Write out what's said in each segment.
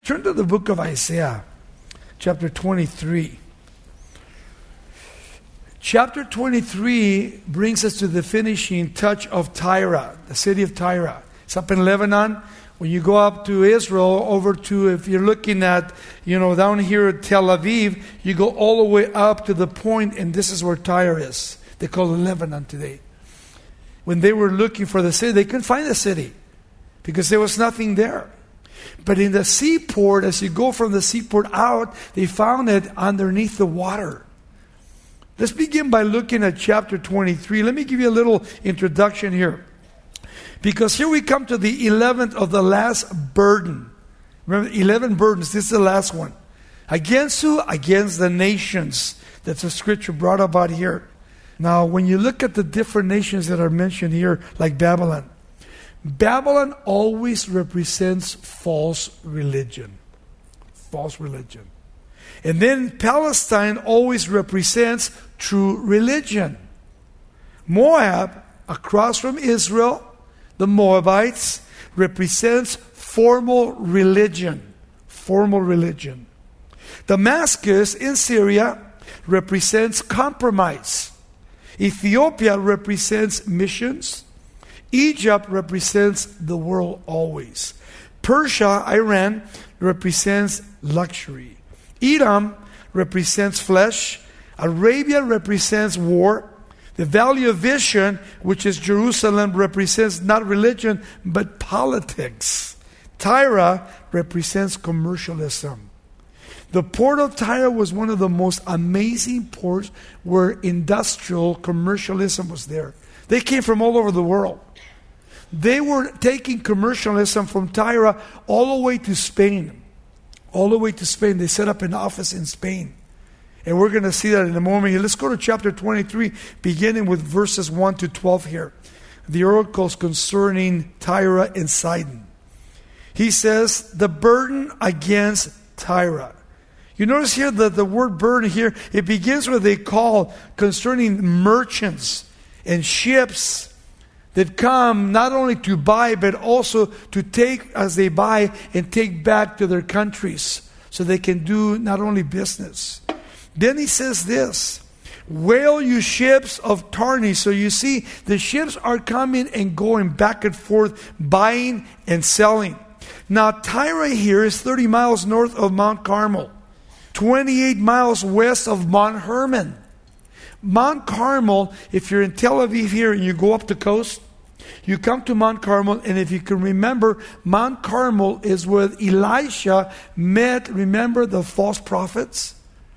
Turn to the book of Isaiah, chapter 23. Chapter 23 brings us to the finishing touch of Tyre, the city of Tyre. It's up in Lebanon. When you go up to Israel, over to, if you're looking at, down here at Tel Aviv, you go all the way up to the point, and this is where Tyre is. They call it Lebanon today. When they were looking for the city, they couldn't find the city because there was nothing there. But in the seaport, as you go from the seaport out, they found it underneath the water. Let's begin by looking at chapter 23. Let me give you a little introduction here. Because here we come to the 11th of the last burden. Remember, 11 burdens. This is the last one. Against who? Against the nations. That's a scripture brought about here. Now, when you look at the different nations that are mentioned here, like Babylon, Babylon always represents false religion. False religion. And then Palestine always represents true religion. Moab, across from Israel, the Moabites, represents formal religion. Formal religion. Damascus in Syria represents compromise. Ethiopia represents missions. Egypt represents the world always. Persia, Iran, represents luxury. Edom represents flesh. Arabia represents war. The Valley of Vision, which is Jerusalem, represents not religion, but politics. Tyre represents commercialism. The port of Tyre was one of the most amazing ports where industrial commercialism was there. They came from all over the world. They were taking commercialism from Tyre all the way to Spain. All the way to Spain. They set up an office in Spain. And we're going to see that in a moment. Let's go to chapter 23, beginning with verses 1 to 12 here. The oracles concerning Tyre and Sidon. He says, the burden against Tyre. You notice here that the word burden here, it begins with a call concerning merchants and ships that come not only to buy, but also to take as they buy and take back to their countries so they can do not only business. Then he says this, wail you ships of Tarshish. So you see, the ships are coming and going back and forth, buying and selling. Now Tyre here is 30 miles north of Mount Carmel, 28 miles west of Mount Hermon. Mount Carmel, if you're in Tel Aviv here and you go up the coast, you come to Mount Carmel, and if you can remember, Mount Carmel is where Elisha met, remember, the false prophets?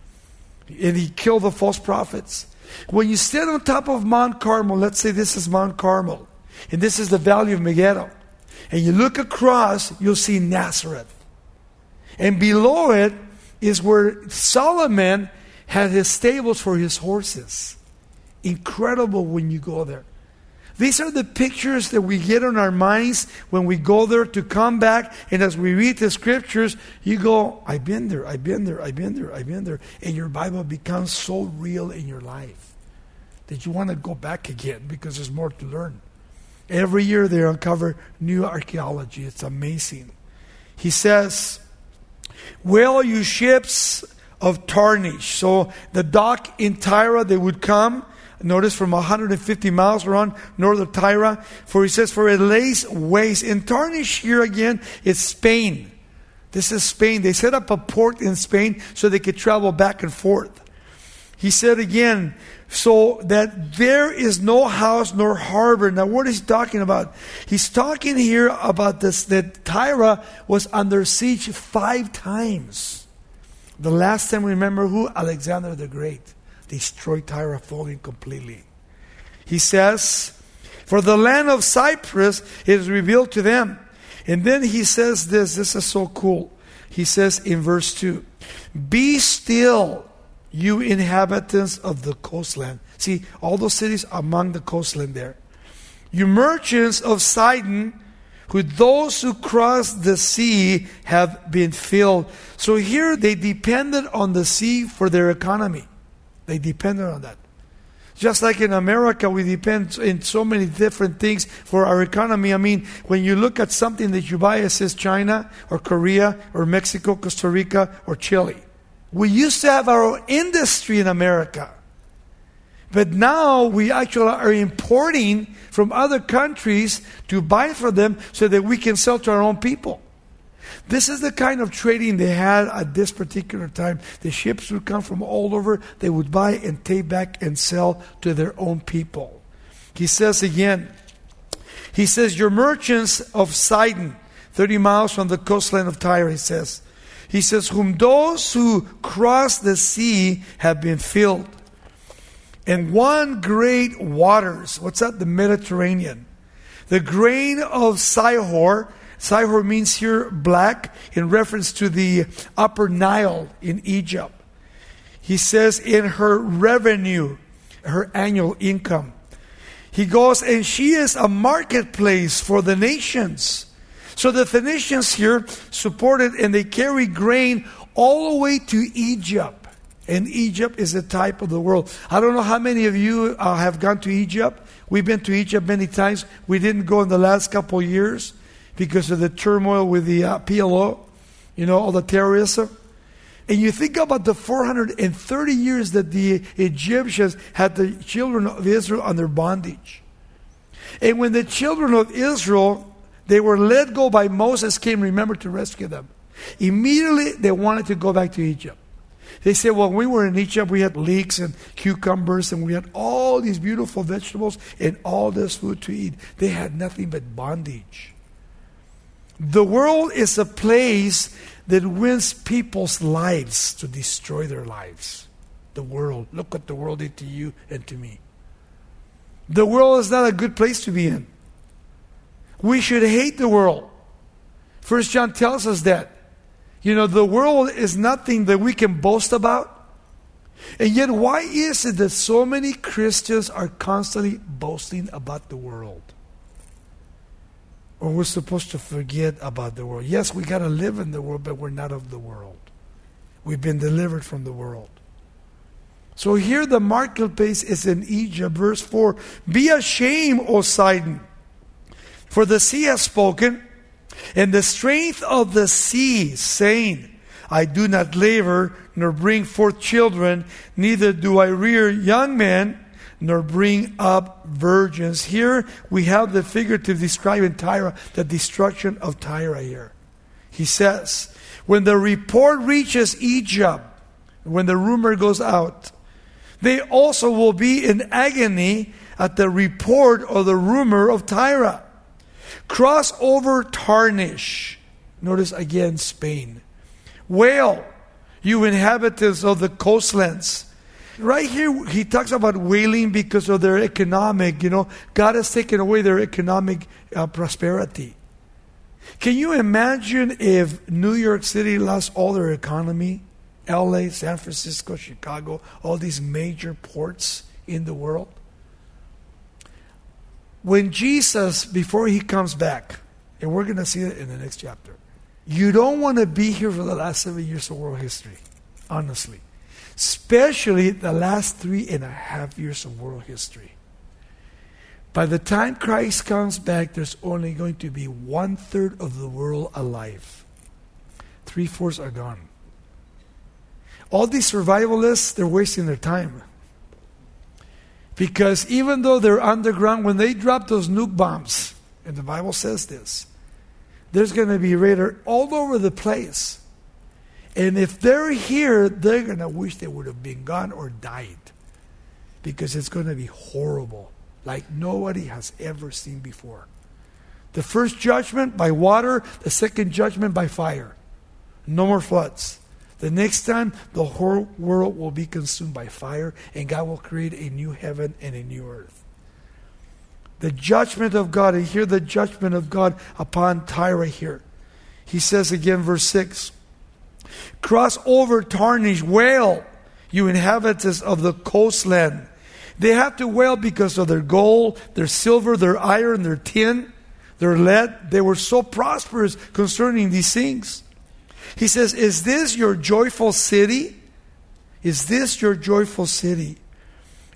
And he killed the false prophets. When you stand on top of Mount Carmel, let's say this is Mount Carmel, and this is the Valley of Megiddo, and you look across, you'll see Nazareth. And below it is where Solomon had his stables for his horses. Incredible when you go there. These are the pictures that we get in our minds when we go there to come back. And as we read the scriptures, you go, I've been there, I've been there, I've been there, I've been there. And your Bible becomes so real in your life that you want to go back again because there's more to learn. Every year they uncover new archaeology. It's amazing. He says, wail you ships of Tarshish. So the dock in Tyre, they would come. Notice from 150 miles around north of Tyre. For he says, for it lays waste. In Tarshish here again, it's Spain. This is Spain. They set up a port in Spain so they could travel back and forth. He said again, so that there is no house nor harbor. Now what is he talking about? He's talking here about this, that Tyre was under siege 5 times. The last time, remember who? Alexander the Great. Destroyed Tyre, falling completely. He says, for the land of Cyprus is revealed to them. And then he says this is so cool. He says in verse 2, be still, you inhabitants of the coastland. See, all those cities among the coastland there. You merchants of Sidon, with those who cross the sea have been filled. So here they depended on the sea for their economy. They depended on that. Just like in America, we depend in so many different things for our economy. I mean, when you look at something that you buy, it says China or Korea or Mexico, Costa Rica or Chile. We used to have our own industry in America. But now we actually are importing from other countries to buy for them so that we can sell to our own people. This is the kind of trading they had at this particular time. The ships would come from all over. They would buy and take back and sell to their own people. He says again, he says, your merchants of Sidon, 30 miles from the coastline of Tyre, he says, whom those who cross the sea have been filled. And one great waters, what's that? The Mediterranean. The grain of Sihor, Sihor means here black, in reference to the upper Nile in Egypt. He says in her revenue, her annual income. He goes, and she is a marketplace for the nations. So the Phoenicians here supported, and they carry grain all the way to Egypt. And Egypt is a type of the world. I don't know how many of you have gone to Egypt. We've been to Egypt many times. We didn't go in the last couple of years because of the turmoil with the PLO, all the terrorism. And you think about the 430 years that the Egyptians had the children of Israel under bondage. And when the children of Israel, they were let go by Moses, came, remember, to rescue them. Immediately they wanted to go back to Egypt. They said, well, when we were in Egypt, we had leeks and cucumbers, and we had all these beautiful vegetables and all this food to eat. They had nothing but bondage. The world is a place that wins people's lives to destroy their lives. The world. Look what the world did to you and to me. The world is not a good place to be in. We should hate the world. 1 John tells us that. The world is nothing that we can boast about. And yet, why is it that so many Christians are constantly boasting about the world? Or we're supposed to forget about the world. Yes, we got to live in the world, but we're not of the world. We've been delivered from the world. So here the marketplace is in Egypt. Verse 4, be ashamed, O Sidon, for the sea has spoken, and the strength of the sea, saying, I do not labor, nor bring forth children, neither do I rear young men, nor bring up virgins. Here we have the figurative describing Tyre, the destruction of Tyre here. He says, when the report reaches Egypt, when the rumor goes out, they also will be in agony at the report or the rumor of Tyre. Cross over Tarshish. Notice again Spain. Wail, you inhabitants of the coastlands. Right here he talks about wailing because of their economic, God has taken away their economic prosperity. Can you imagine if New York City lost all their economy? LA, San Francisco, Chicago, all these major ports in the world. When Jesus, before he comes back, and we're going to see it in the next chapter, you don't want to be here for the last 7 years of world history, honestly. Especially the last 3.5 years of world history. By the time Christ comes back, there's only going to be 1/3 of the world alive. 3/4 are gone. All these survivalists, they're wasting their time. Because even though they're underground, when they drop those nuke bombs, and the Bible says this, there's going to be radar all over the place. And if they're here, they're going to wish they would have been gone or died. Because it's going to be horrible, like nobody has ever seen before. The first judgment by water, the second judgment by fire. No more floods. The next time, the whole world will be consumed by fire, and God will create a new heaven and a new earth. The judgment of God, and hear the judgment of God upon Tyre here. He says again, verse 6, cross over Tarshish, wail, you inhabitants of the coastland. They have to wail because of their gold, their silver, their iron, their tin, their lead. They were so prosperous concerning these things. He says, is this your joyful city? Is this your joyful city?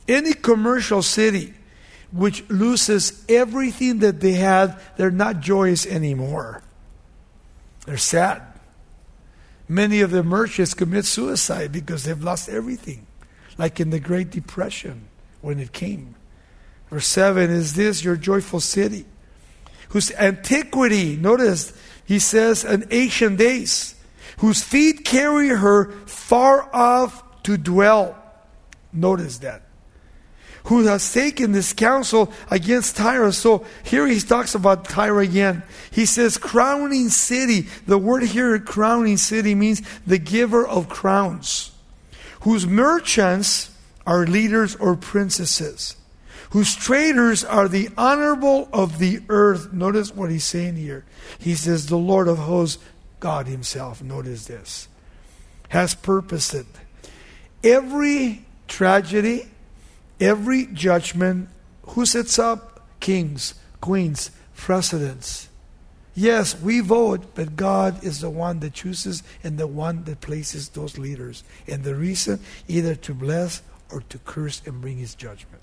Any commercial city which loses everything that they had, they're not joyous anymore. They're sad. Many of the merchants commit suicide because they've lost everything, like in the Great Depression when it came. Verse 7, is this your joyful city, whose antiquity, notice, he says, in ancient days, whose feet carry her far off to dwell. Notice that. Who has taken this counsel against Tyre. So here he talks about Tyre again. He says crowning city. The word here, crowning city, means the giver of crowns. Whose merchants are leaders or princesses. Whose traders are the honorable of the earth. Notice what he's saying here. He says the Lord of hosts, God himself, notice this, has purposed it. Every tragedy, every judgment, who sets up? Kings, queens, presidents. Yes, we vote, but God is the one that chooses and the one that places those leaders. And the reason, either to bless or to curse and bring his judgment.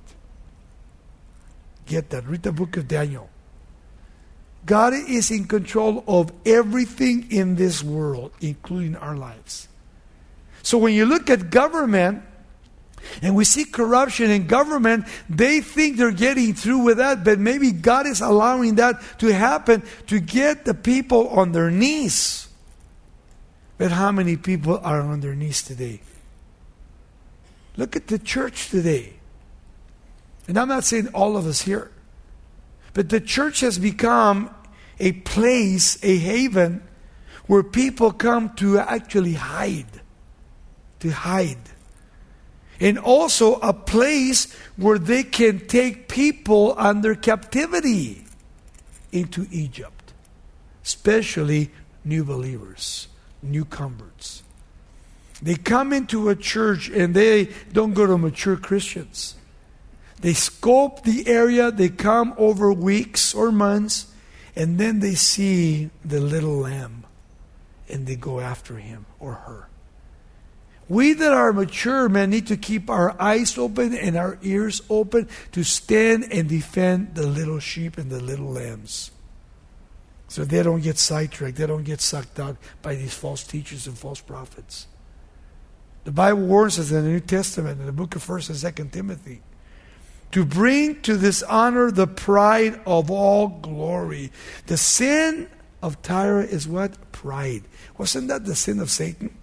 Get that. Read the book of Daniel. God is in control of everything in this world, including our lives. So when you look at government, and we see corruption in government, they think they're getting through with that, but maybe God is allowing that to happen to get the people on their knees. But how many people are on their knees today? Look at the church today. And I'm not saying all of us here, but the church has become a place, a haven, where people come to actually hide. To hide. And also a place where they can take people under captivity into Egypt. Especially new believers, new converts. They come into a church and they don't go to mature Christians. They scope the area, they come over weeks or months, and then they see the little lamb and they go after him or her. We that are mature, man, need to keep our eyes open and our ears open to stand and defend the little sheep and the little lambs. So they don't get sidetracked, they don't get sucked out by these false teachers and false prophets. The Bible warns us in the New Testament, in the book of 1st and 2nd Timothy, to bring to this honor the pride of all glory. The sin of Tyre is what? Pride. Wasn't that the sin of Satan?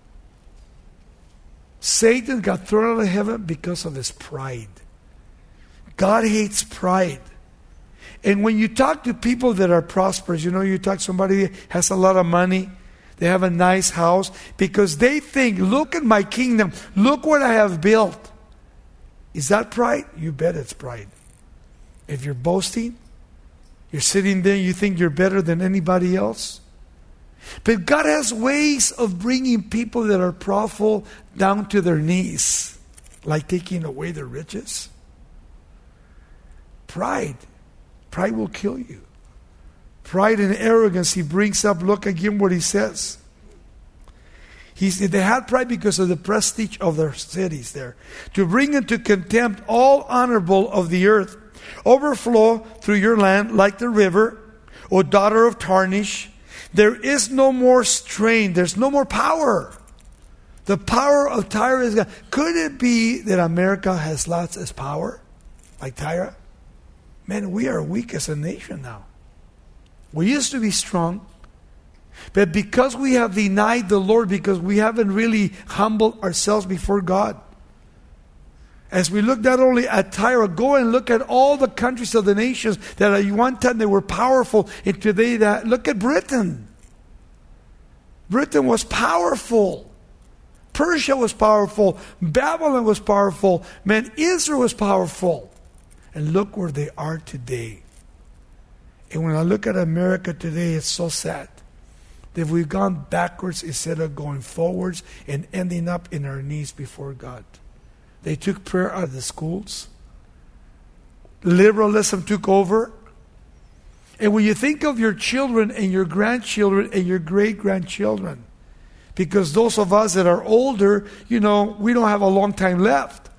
Satan got thrown out of heaven because of his pride. God hates pride. And when you talk to people that are prosperous, you talk to somebody that has a lot of money, they have a nice house, because they think, look at my kingdom, look what I have built. Is that pride? You bet it's pride. If you're boasting, you're sitting there, you think you're better than anybody else. But God has ways of bringing people that are prideful down to their knees, like taking away their riches. Pride will kill you. Pride and arrogance he brings up. Look again what he says. He said they had pride because of the prestige of their cities there. To bring into contempt all honorable of the earth. Overflow through your land like the river, O daughter of Tarshish. There is no more strain. There's no more power. The power of Tyre is gone. Could it be that America has lots of power like Tyre? Man, we are weak as a nation now. We used to be strong. But because we have denied the Lord, because we haven't really humbled ourselves before God. As we look not only at Tyre, go and look at all the countries of the nations that at one time they were powerful, and today look at Britain. Britain was powerful. Persia was powerful. Babylon was powerful. Man, Israel was powerful. And look where they are today. And when I look at America today, it's so sad that we've gone backwards instead of going forwards and ending up in our knees before God. They took prayer out of the schools. Liberalism took over. And when you think of your children and your grandchildren and your great-grandchildren, because those of us that are older, we don't have a long time left.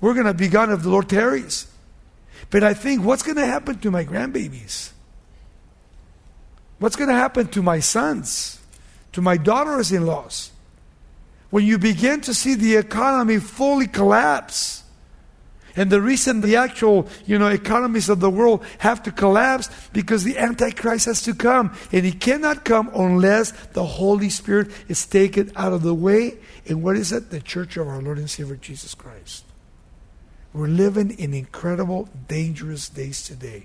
We're going to be gone if the Lord tarries. But I think, what's going to happen to my grandbabies? What's going to happen to my sons? To my daughters-in-laws? When you begin to see the economy fully collapse, and the reason the actual, economies of the world have to collapse, because the Antichrist has to come. And he cannot come unless the Holy Spirit is taken out of the way. And what is it? The church of our Lord and Savior Jesus Christ. We're living in incredible, dangerous days today.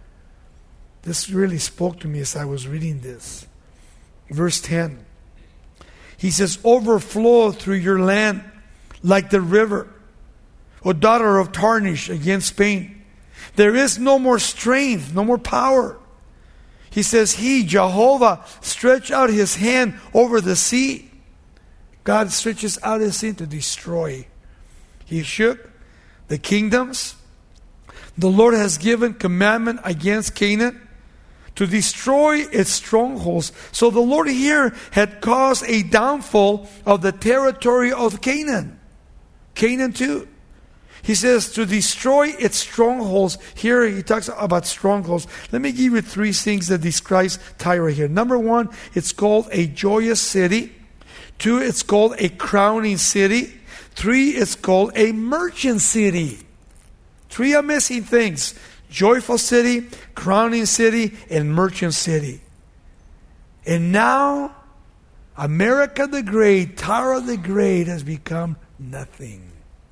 This really spoke to me as I was reading this. Verse 10. He says, overflow through your land like the river, O daughter of Tarshish, against Spain. There is no more strength, no more power. He says, He, Jehovah, stretched out His hand over the sea. God stretches out His hand to destroy. He shook the kingdoms. The Lord has given commandment against Canaan to destroy its strongholds. So the Lord here had caused a downfall of the territory of Canaan. Canaan too. He says to destroy its strongholds. Here he talks about strongholds. Let me give you 3 things that describes Tyre here. Number 1, it's called a joyous city. 2, it's called a crowning city. 3, it's called a merchant city. 3 amazing things. Joyful city, crowning city, and merchant city. And now, America the Great, Tyre the Great, has become nothing.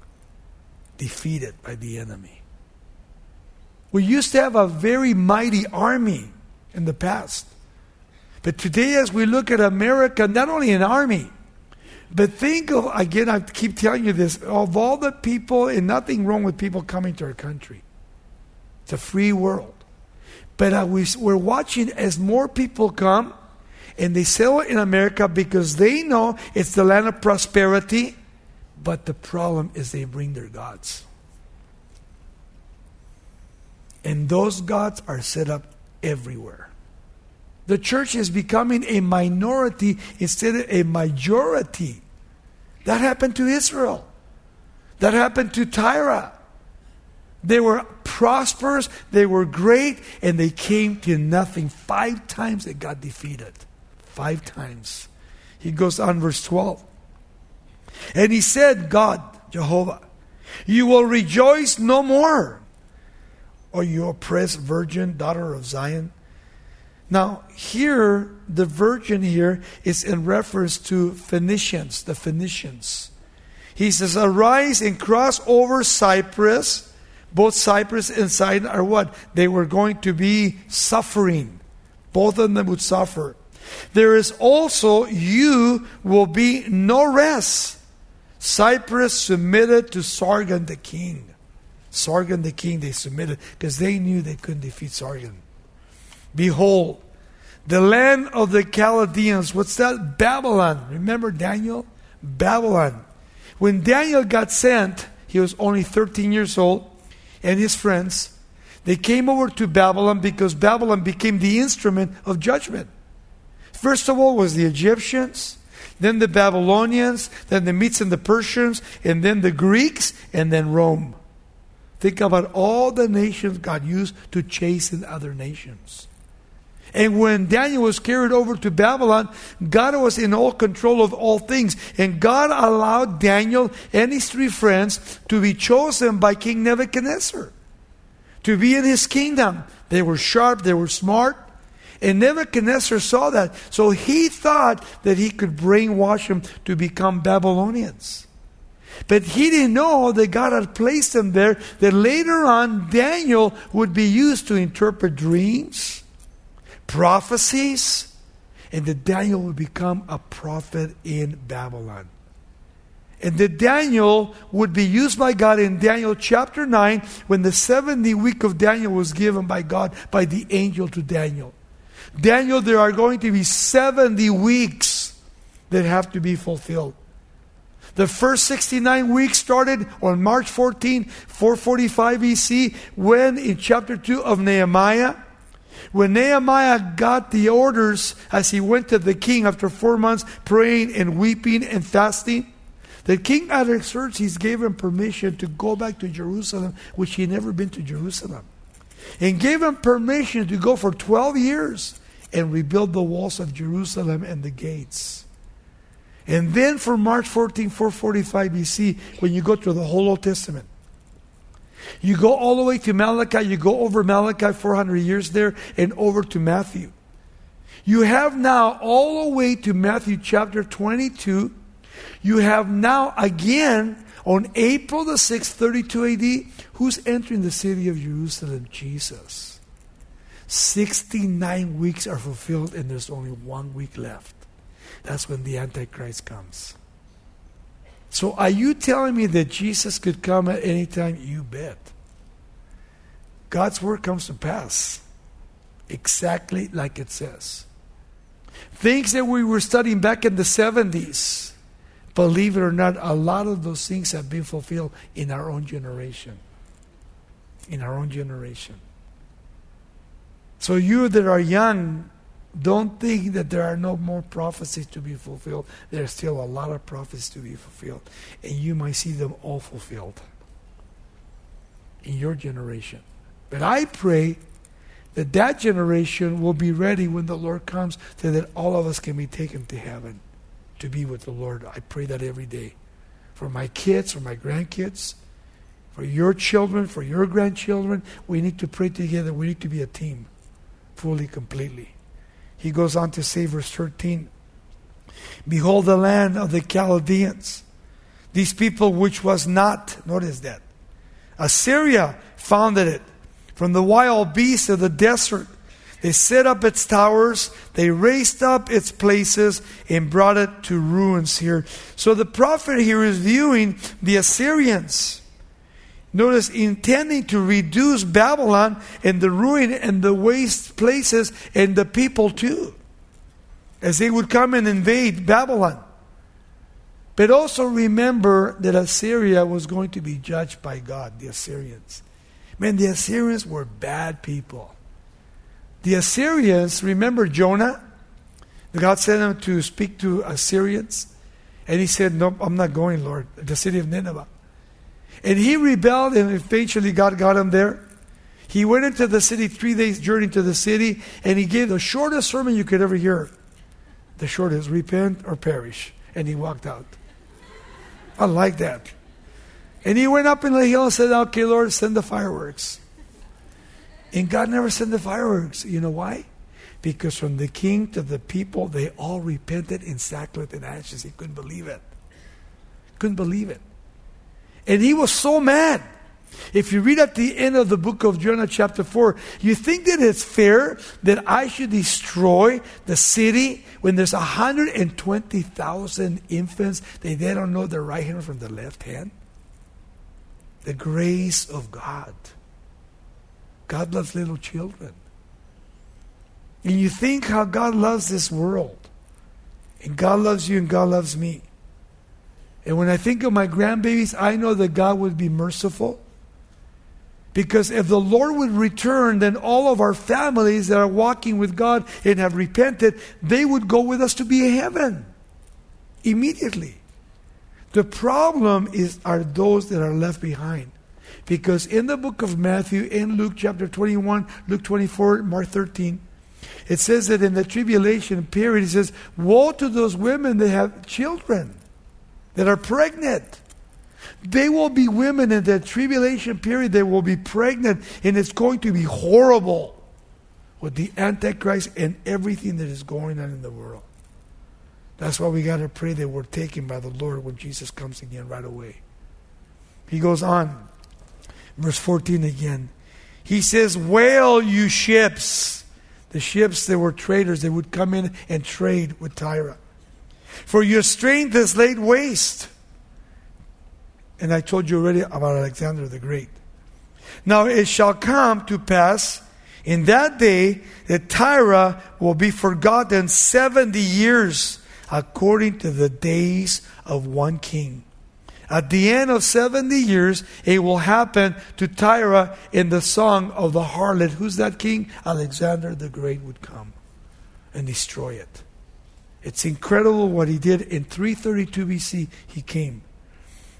Defeated by the enemy. We used to have a very mighty army in the past. But today, as we look at America, not only an army, but think of, again, I keep telling you this, of all the people, and nothing wrong with people coming to our country. It's a free world. But we're watching as more people come, and they settle in America because they know it's the land of prosperity. But the problem is they bring their gods. And those gods are set up everywhere. The church is becoming a minority instead of a majority. That happened to Israel. That happened to Tyre. They were prosperous, they were great, and they came to nothing. 5 times they got defeated. 5 times. He goes on, verse 12. And he said, God, Jehovah, you will rejoice no more, O you oppressed virgin, daughter of Zion. Now, here, the virgin here is in reference to Phoenicians, the Phoenicians. He says, arise and cross over Cyprus. Both Cyprus and Sidon are what? They were going to be suffering. Both of them would suffer. There is also, you will be no rest. Cyprus submitted to Sargon the king. Sargon the king, they submitted because they knew they couldn't defeat Sargon. Behold, the land of the Chaldeans. What's that? Babylon. Remember Daniel? Babylon. When Daniel got sent, he was only 13 years old, and his friends, they came over to Babylon because Babylon became the instrument of judgment. First of all was the Egyptians, then the Babylonians, then the Medes and the Persians, and then the Greeks, and then Rome. Think about all the nations God used to chasten other nations. And when Daniel was carried over to Babylon, God was in all control of all things. And God allowed Daniel and his 3 friends to be chosen by King Nebuchadnezzar to be in his kingdom. They were sharp, they were smart. And Nebuchadnezzar saw that. So he thought that he could brainwash them to become Babylonians. But he didn't know that God had placed them there, that later on Daniel would be used to interpret dreams, prophecies, and that Daniel would become a prophet in Babylon. And that Daniel would be used by God in Daniel chapter 9 when the 70th week of Daniel was given by God, by the angel to Daniel. Daniel, there are going to be 70 weeks that have to be fulfilled. The first 69 weeks started on March 14, 445 BC, when in chapter 2 of Nehemiah, when Nehemiah got the orders as he went to the king after 4 months praying and weeping and fasting, that King Artaxerxes gave him permission to go back to Jerusalem, which he had never been to Jerusalem. And gave him permission to go for 12 years and rebuild the walls of Jerusalem and the gates. And then from March 14, 445 BC, when you go through the whole Old Testament, you go all the way to Malachi, you go over Malachi 400 years there, and over to Matthew. You have now all the way to Matthew chapter 22. You have now again on April the 6th, 32 AD, who's entering the city of Jerusalem? Jesus. 69 weeks are fulfilled and there's only 1 week left. That's when the Antichrist comes. So are you telling me that Jesus could come at any time? You bet. God's word comes to pass exactly like it says. Things that we were studying back in the 70s, believe it or not, a lot of those things have been fulfilled in our own generation. In our own generation. So you that are young, don't think that there are no more prophecies to be fulfilled. There's still a lot of prophecies to be fulfilled. And you might see them all fulfilled in your generation. But I pray that that generation will be ready when the Lord comes, so that all of us can be taken to heaven to be with the Lord. I pray that every day. For my kids, for my grandkids, for your children, for your grandchildren, we need to pray together. We need to be a team, fully, completely. He goes on to say, verse 13, behold the land of the Chaldeans, these people which was not, notice that, Assyria founded it, from the wild beasts of the desert. They set up its towers, they raised up its places, and brought it to ruins here. So the prophet here is viewing the Assyrians. Notice, intending to reduce Babylon and the ruin and the waste places and the people too, as they would come and invade Babylon. But also remember that Assyria was going to be judged by God, the Assyrians. Man, the Assyrians were bad people. The Assyrians, remember Jonah? God sent him to speak to Assyrians. And he said, no, I'm not going, Lord. The city of Nineveh. And he rebelled, and eventually God got him there. He went into the city, 3 days journey to the city, and he gave the shortest sermon you could ever hear. The shortest, repent or perish. And he walked out. I like that. And he went up in the hill and said, okay, Lord, send the fireworks. And God never sent the fireworks. You know why? Because from the king to the people, they all repented in sackcloth and ashes. He couldn't believe it. Couldn't believe it. And he was so mad. If you read at the end of the book of Jonah chapter 4, you think that it's fair that I should destroy the city when there's 120,000 infants that they don't know the right hand from the left hand? The grace of God. God loves little children. And you think how God loves this world. And God loves you and God loves me. And when I think of my grandbabies, I know that God would be merciful. Because if the Lord would return, then all of our families that are walking with God and have repented, they would go with us to be in heaven. Immediately. The problem are those that are left behind. Because in the book of Matthew, in Luke chapter 21, Luke 24, Mark 13, it says that in the tribulation period, it says, woe to those women that have children, that are pregnant. They will be women in the tribulation period, they will be pregnant, and it's going to be horrible with the Antichrist and everything that is going on in the world. That's why we got to pray that we're taken by the Lord when Jesus comes again right away. He goes on, verse 14 again. He says, wail, you ships. The ships that were traders, they would come in and trade with Tyre. For your strength is laid waste. And I told you already about Alexander the Great. Now it shall come to pass in that day that Tyre will be forgotten 70 years according to the days of one king. At the end of 70 years, it will happen to Tyre in the song of the harlot. Who's that king? Alexander the Great would come and destroy it. It's incredible what he did. In 332 BC, he came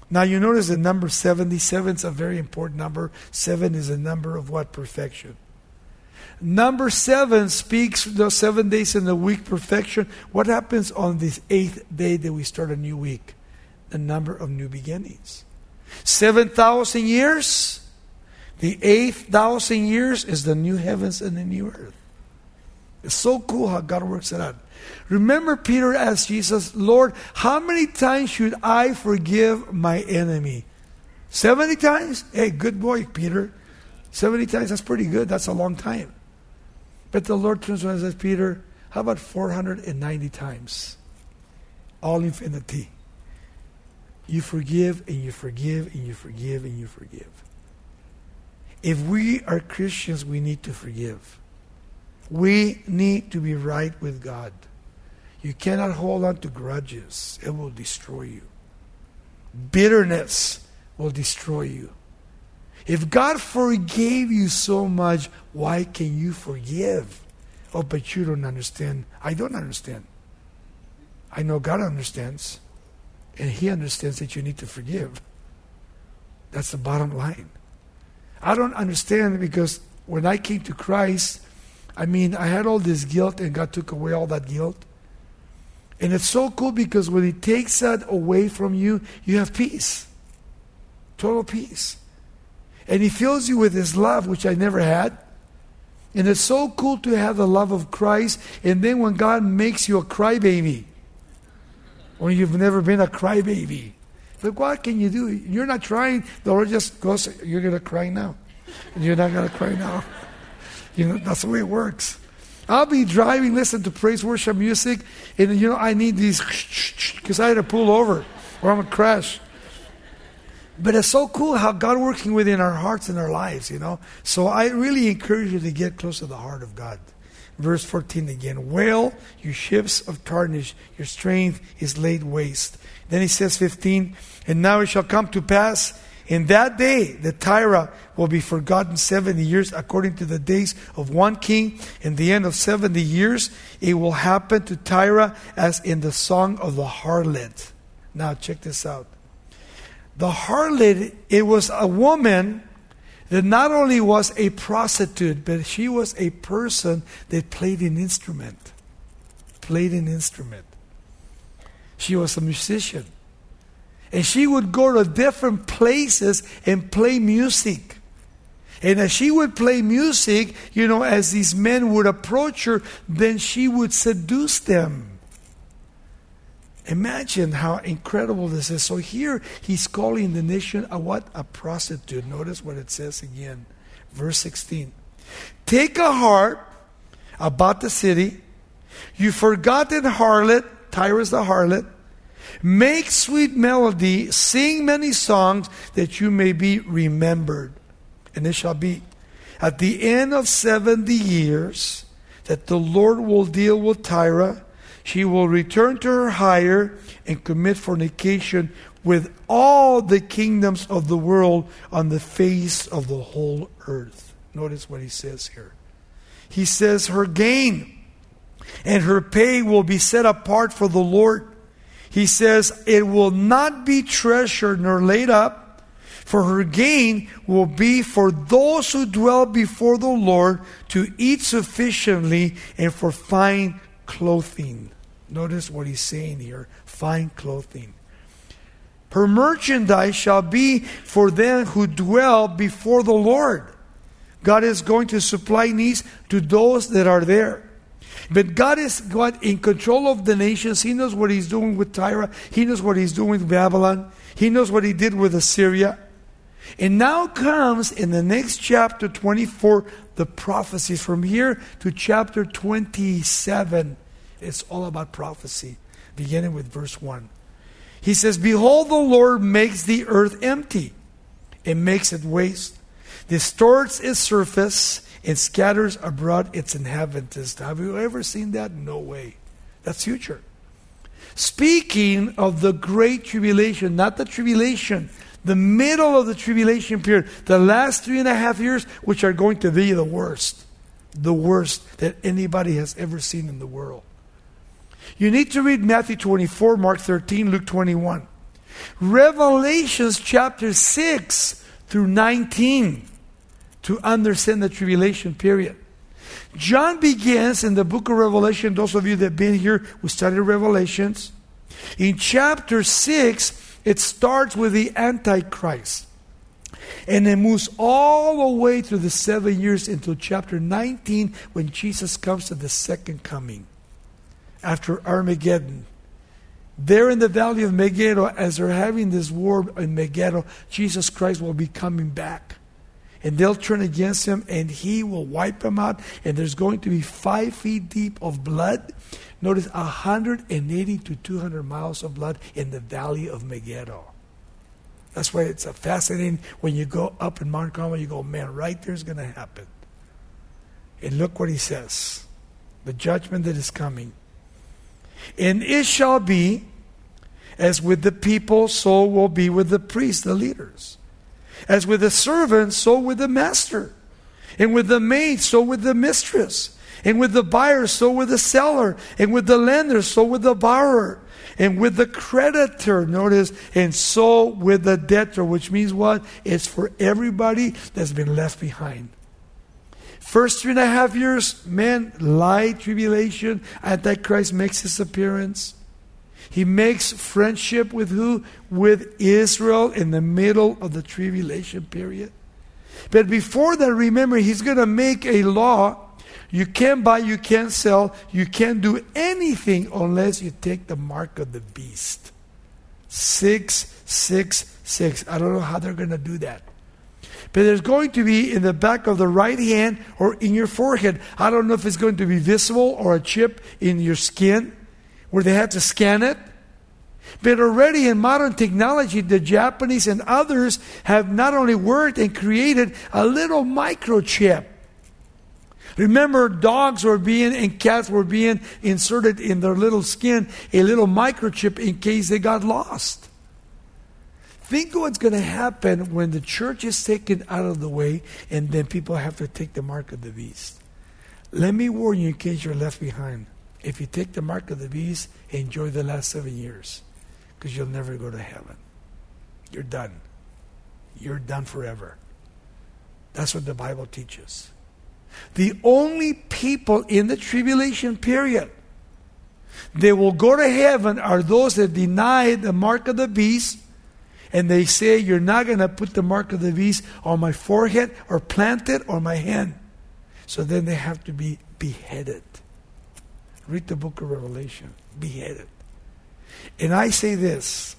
Now you notice the number 70. 7 is a very important number. 7 is a number of what? Perfection. Number 7 speaks the 7 days in the week, perfection. What happens on this 8th day that we start a new week? The number of new beginnings. 7,000 years. The 8,000 years is the new heavens and the new earth. It's so cool how God works it out. Remember, Peter asked Jesus, Lord, how many times should I forgive my enemy? 70 times? Hey, good boy, Peter. 70 times, that's pretty good. That's a long time. But the Lord turns around and says, Peter, how about 490 times? All infinity. You forgive and you forgive and you forgive and you forgive. If we are Christians, we need to forgive. We need to be right with God. You cannot hold on to grudges. It will destroy you. Bitterness will destroy you. If God forgave you so much, why can you forgive? Oh, but you don't understand. I don't understand. I know God understands. And He understands that you need to forgive. That's the bottom line. I don't understand because when I came to Christ, I had all this guilt and God took away all that guilt. And it's so cool because when He takes that away from you, you have peace. Total peace. And He fills you with His love, which I never had. And it's so cool to have the love of Christ. And then when God makes you a crybaby, when you've never been a crybaby, look, what can you do? You're not trying. The Lord just goes, you're going to cry now. And you're not going to cry now. That's the way it works. I'll be driving, listen to praise worship music, and I need these because I had to pull over or I'm going to crash. But it's so cool how God working within our hearts and our lives, So I really encourage you to get close to the heart of God. Verse 14 again. Wail, you ships of Tarshish, your strength is laid waste. Then he says 15, and now it shall come to pass in that day that Tyre will be forgotten 70 years according to the days of one king. In the end of 70 years, it will happen to Tyre as in the song of the harlot. Now check this out. The harlot, it was a woman that not only was a prostitute, but she was a person that played an instrument. She was a musician. And she would go to different places and play music. And as she would play music, as these men would approach her, then she would seduce them. Imagine how incredible this is. So here he's calling the nation a what? A prostitute. Notice what it says again. Verse 16. Take a harp about the city. You forgotten harlot. Tyre is the harlot. Make sweet melody. Sing many songs that you may be remembered. And it shall be at the end of 70 years that the Lord will deal with Tyre. She will return to her hire and commit fornication with all the kingdoms of the world on the face of the whole earth. Notice what he says here. He says her gain and her pay will be set apart for the Lord. He says it will not be treasured nor laid up, for her gain will be for those who dwell before the Lord to eat sufficiently and for fine clothing. Notice what he's saying here. Fine clothing. Her merchandise shall be for them who dwell before the Lord. God is going to supply needs to those that are there. But God is in control of the nations. He knows what He's doing with Tyre. He knows what He's doing with Babylon. He knows what He did with Assyria. And now comes in the next chapter 24 the prophecies. From here to chapter 27, it's all about prophecy, beginning with verse 1. He says, Behold, the Lord makes the earth empty and makes it waste, distorts its surface, and scatters abroad its inhabitants. Have you ever seen that? No way. That's future. Speaking of the great tribulation, not the tribulation, the middle of the tribulation period, the last 3.5 years, which are going to be the worst that anybody has ever seen in the world. You need to read Matthew 24, Mark 13, Luke 21. Revelations chapter 6 through 19 to understand the tribulation period. John begins in the book of Revelation. Those of you that have been here, we studied Revelations. In chapter 6, it starts with the Antichrist. And it moves all the way through the 7 years until chapter 19 when Jesus comes to the second coming after Armageddon. There in the valley of Megiddo, as they're having this war in Megiddo, Jesus Christ will be coming back. And they'll turn against him and he will wipe them out. And there's going to be 5 feet deep of blood. Notice 180 to 200 miles of blood in the valley of Megiddo. That's why it's fascinating when you go up in Mount Carmel, you go, man, right there's going to happen. And look what he says. The judgment that is coming. And it shall be, as with the people, so will be with the priests, the leaders. As with the servant, so with the master. And with the maid, so with the mistress. And with the buyer, so with the seller. And with the lender, so with the borrower. And with the creditor, notice, and so with the debtor, which means what? It's for everybody that's been left behind. First 3.5 years, man, light, tribulation, Antichrist makes his appearance. He makes friendship with who? With Israel in the middle of the tribulation period. But before that, remember, he's going to make a law. You can't buy, you can't sell, you can't do anything unless you take the mark of the beast. 666. I don't know how they're going to do that. But there's going to be in the back of the right hand or in your forehead. I don't know if it's going to be visible or a chip in your skin where they have to scan it. But already in modern technology, the Japanese and others have not only worked and created a little microchip. Remember, dogs were being and cats were being inserted in their little skin, a little microchip in case they got lost. Think of what's going to happen when the church is taken out of the way and then people have to take the mark of the beast. Let me warn you in case you're left behind. If you take the mark of the beast, enjoy the last 7 years because you'll never go to heaven. You're done. You're done forever. That's what the Bible teaches. The only people in the tribulation period that will go to heaven are those that deny the mark of the beast and they say, you're not going to put the mark of the beast on my forehead or plant it on my hand. So then they have to be beheaded. Read the book of Revelation. Beheaded. And I say this.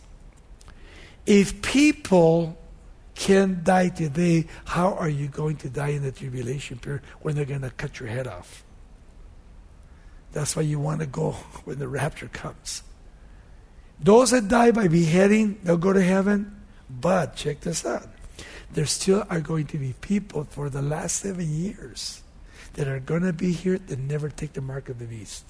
If people can die today, how are you going to die in the tribulation period when they're going to cut your head off? That's why you want to go when the rapture comes. Those that die by beheading, they'll go to heaven. But check this out. There still are going to be people for the last 7 years that are going to be here that never take the mark of the beast.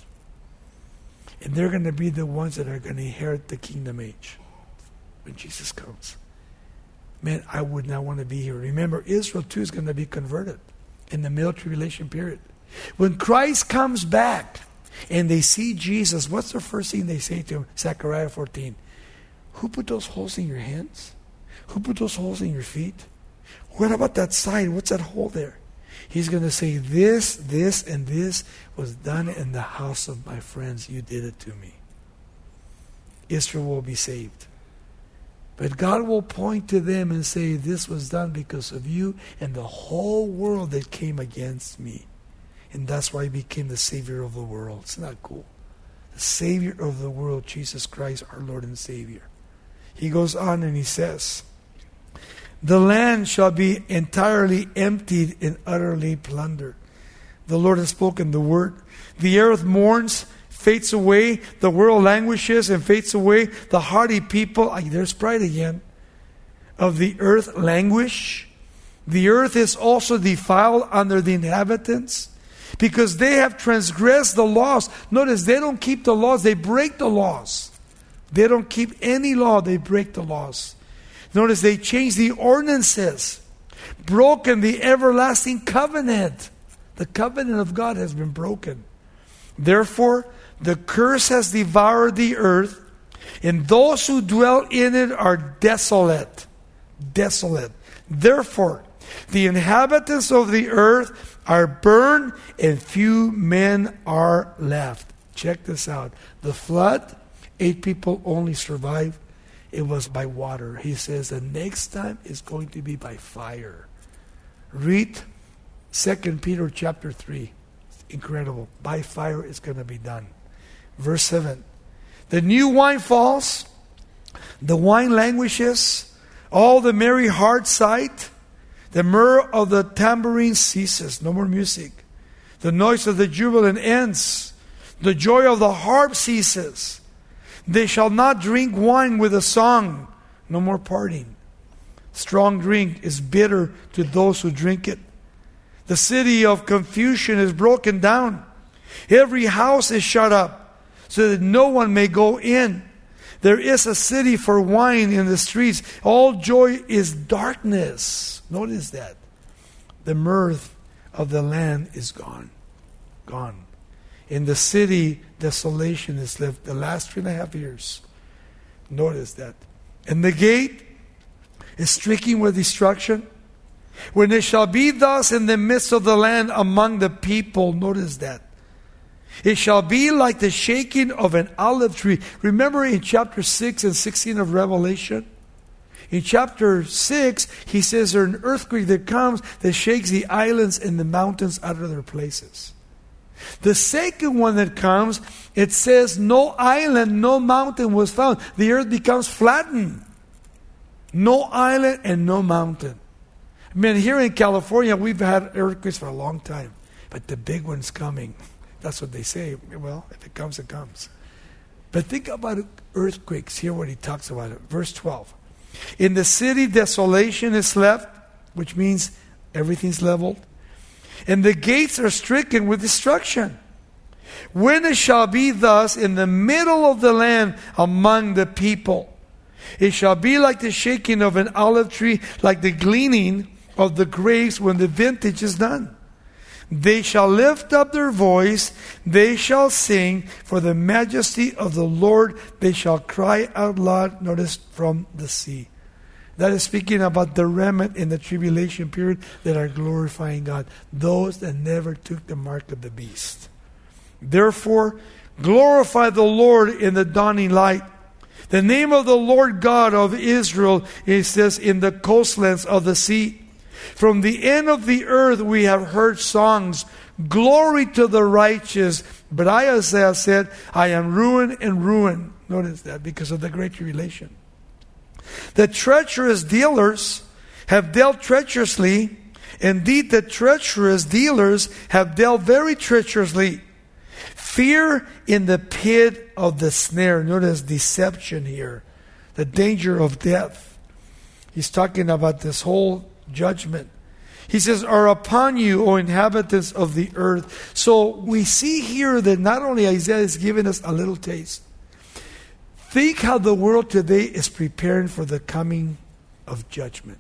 And they're going to be the ones that are going to inherit the kingdom age when Jesus comes. Man, I would not want to be here. Remember, Israel too is going to be converted in the middle tribulation period. When Christ comes back and they see Jesus, what's the first thing they say to him? Zechariah 14. Who put those holes in your hands? Who put those holes in your feet? What about that side? What's that hole there? He's going to say, this, and this was done in the house of my friends. You did it to me. Israel will be saved. But God will point to them and say, this was done because of you and the whole world that came against me. And that's why he became the Savior of the world. Isn't that cool? The Savior of the world, Jesus Christ, our Lord and Savior. He goes on and he says, the land shall be entirely emptied and utterly plundered. The Lord has spoken the word. The earth mourns, fades away. The world languishes and fades away. The hardy people, there's pride again, of the earth languish. The earth is also defiled under the inhabitants because they have transgressed the laws. Notice, they don't keep the laws, they break the laws. They don't keep any law, they break the laws. Notice, they change the ordinances, broken the everlasting covenant. The covenant of God has been broken. Therefore, the curse has devoured the earth, and those who dwell in it are desolate. Desolate. Therefore, the inhabitants of the earth are burned, and few men are left. Check this out. The flood, 8 people only survived. It was by water. He says the next time is going to be by fire. Read 2 Peter chapter 3. It's incredible. By fire it's going to be done. Verse 7. The new wine falls, the wine languishes, all the merry heart sight, the myrrh of the tambourine ceases. No more music. The noise of the jubilant ends. The joy of the harp ceases. They shall not drink wine with a song. No more partying. Strong drink is bitter to those who drink it. The city of confusion is broken down. Every house is shut up, so that no one may go in. There is a city for wine in the streets. All joy is darkness. Notice that. The mirth of the land is gone. Gone. In the city, desolation is left. The last 3.5 years. Notice that. And the gate is stricken with destruction. When it shall be thus in the midst of the land among the people. Notice that. It shall be like the shaking of an olive tree. Remember in chapter 6 and 16 of Revelation? In chapter 6, he says there's an earthquake that comes that shakes the islands and the mountains out of their places. The second one that comes, it says no island, no mountain was found. The earth becomes flattened. No island and no mountain. I mean, here in California, we've had earthquakes for a long time. But the big one's coming. That's what they say. Well, if it comes, it comes. But think about earthquakes. Hear what he talks about it. Verse 12. In the city, desolation is left, which means everything's leveled. And the gates are stricken with destruction. When it shall be thus in the middle of the land among the people, it shall be like the shaking of an olive tree, like the gleaning of the grapes when the vintage is done. They shall lift up their voice, they shall sing for the majesty of the Lord, they shall cry out loud, notice, from the sea. That is speaking about the remnant in the tribulation period that are glorifying God. Those that never took the mark of the beast. Therefore, glorify the Lord in the dawning light. The name of the Lord God of Israel, it says, in the coastlands of the sea. From the end of the earth we have heard songs. Glory to the righteous. But Isaiah said, I am ruined and ruined. Notice that, because of the great tribulation. The treacherous dealers have dealt treacherously. Indeed, the treacherous dealers have dealt very treacherously. Fear in the pit of the snare. Notice deception here. The danger of death. He's talking about this whole judgment. He says, are upon you, O inhabitants of the earth. So we see here that not only Isaiah is giving us a little taste. Think how the world today is preparing for the coming of judgment.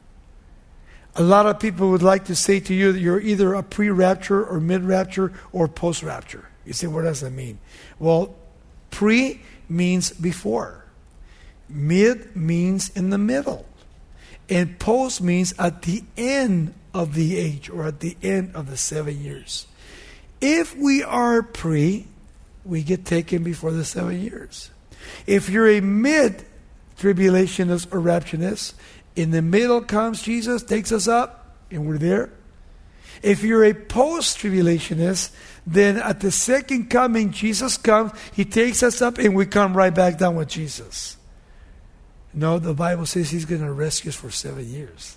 A lot of people would like to say to you that you're either a pre-rapture or mid-rapture or post-rapture. You say, what does that mean? Well, pre means before. Mid means in the middle. And post means at the end of the age or at the end of the 7 years. If we are pre, we get taken before the 7 years. If you're a mid-tribulationist or rapturist, in the middle comes Jesus, takes us up, and we're there. If you're a post-tribulationist, then at the second coming, Jesus comes, He takes us up, and we come right back down with Jesus. No, the Bible says He's going to rescue us for 7 years.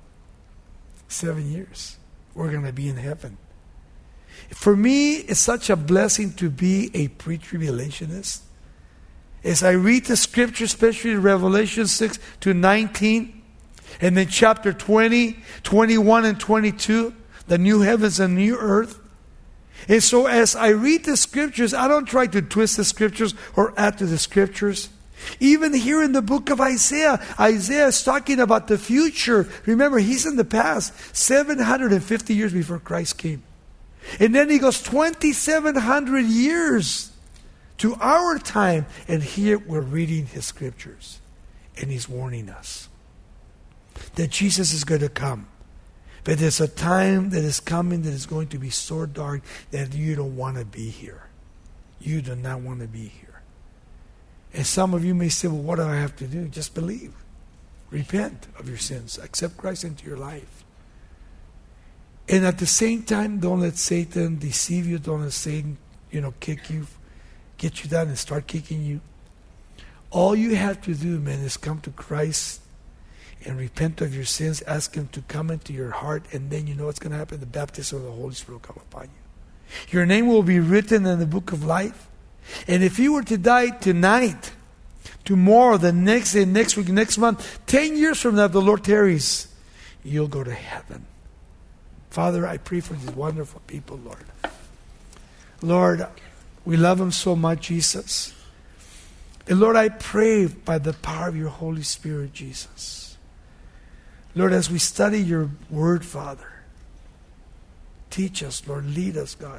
7 years. We're going to be in heaven. For me, it's such a blessing to be a pre-tribulationist. As I read the scripture, especially Revelation 6 to 19, and then chapter 20, 21, and 22, the new heavens and new earth. And so as I read the scriptures, I don't try to twist the scriptures or add to the scriptures. Even here in the book of Isaiah, Isaiah is talking about the future. Remember, he's in the past, 750 years before Christ came. And then he goes 2,700 years to our time, and here we're reading His scriptures, and He's warning us that Jesus is going to come. But there's a time that is coming that is going to be so dark that you don't want to be here. You do not want to be here. And some of you may say, well, what do I have to do? Just believe. Repent of your sins. Accept Christ into your life. And at the same time, don't let Satan deceive you. Don't let Satan, kick you, get you down and start kicking you. All you have to do, man, is come to Christ and repent of your sins. Ask Him to come into your heart, and then you know what's going to happen. The baptism of the Holy Spirit will come upon you. Your name will be written in the book of life. And if you were to die tonight, tomorrow, the next day, next week, next month, 10 years from now, if the Lord tarries, you'll go to heaven. Father, I pray for these wonderful people, Lord. Lord, we love them so much, Jesus. And Lord, I pray by the power of your Holy Spirit, Jesus. Lord, as we study your word, Father, teach us, Lord, lead us, God.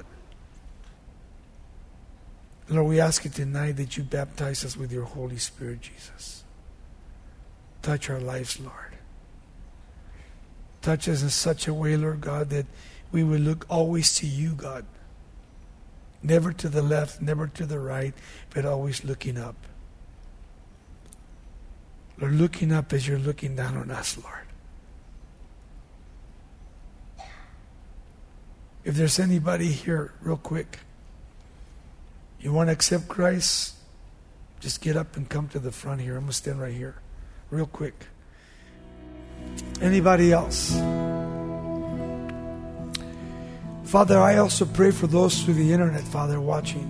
Lord, we ask you tonight that you baptize us with your Holy Spirit, Jesus. Touch our lives, Lord. Touch us in such a way, Lord God, that we will look always to you, God. Never to the left, never to the right, but always looking up. Lord, looking up as you're looking down on us, Lord. If there's anybody here, real quick, you want to accept Christ, just get up and come to the front here. I'm going to stand right here, real quick. Anybody else? Father, I also pray for those through the internet, Father, watching.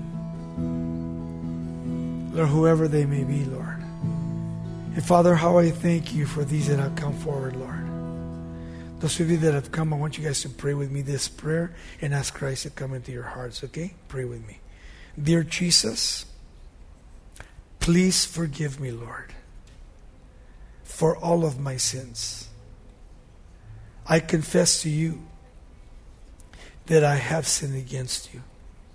Lord, whoever they may be, Lord. And Father, how I thank you for these that have come forward, Lord. Those of you that have come, I want you guys to pray with me this prayer and ask Christ to come into your hearts, okay? Pray with me. Dear Jesus, please forgive me, Lord, for all of my sins. I confess to you that I have sinned against you.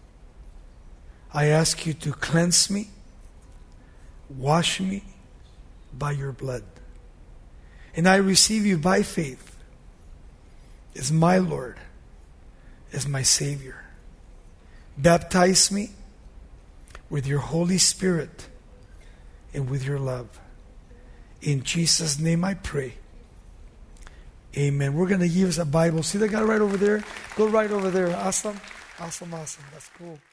I ask you to cleanse me, wash me by your blood. And I receive you by faith as my Lord, as my Savior. Baptize me with your Holy Spirit and with your love. In Jesus' name I pray. Amen. We're going to give us a Bible. See that guy right over there? Go right over there. Awesome. Awesome, awesome. That's cool.